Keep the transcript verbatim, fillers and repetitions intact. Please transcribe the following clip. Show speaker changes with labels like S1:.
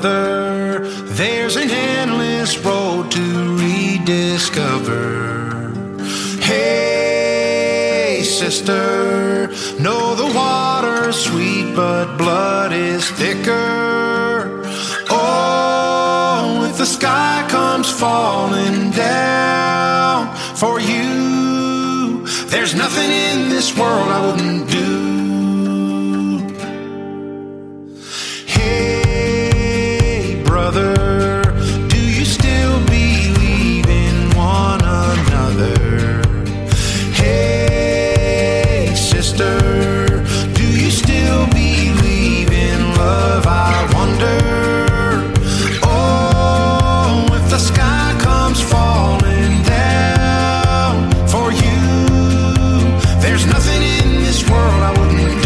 S1: brother, there's an endless road to rediscover. Hey, sister, know the water's sweet, but blood is thicker. Oh, if the sky comes falling down for you, there's nothing in this world I wouldn't do. Hey, brother, do you still believe in one another? Hey, sister, do you still believe in love? I wonder. Oh, if the sky comes falling down for you, there's nothing in this world I wouldn't